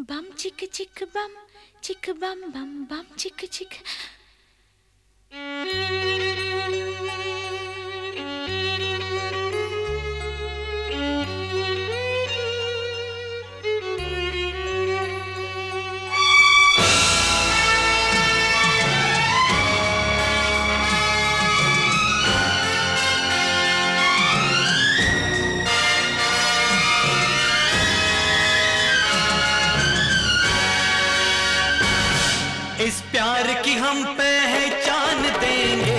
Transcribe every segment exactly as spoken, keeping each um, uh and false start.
बम चिक चिक बम चिक बम बम बम चिक चिक। इस प्यार की हम पहचान देंगे,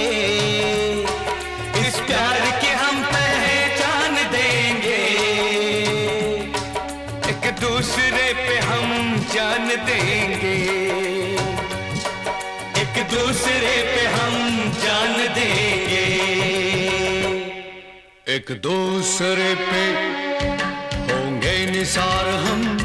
इस प्यार की हम पहचान देंगे, एक दूसरे पे हम जान देंगे, एक दूसरे पे हम जान देंगे, एक दूसरे पे होंगे निसार हम।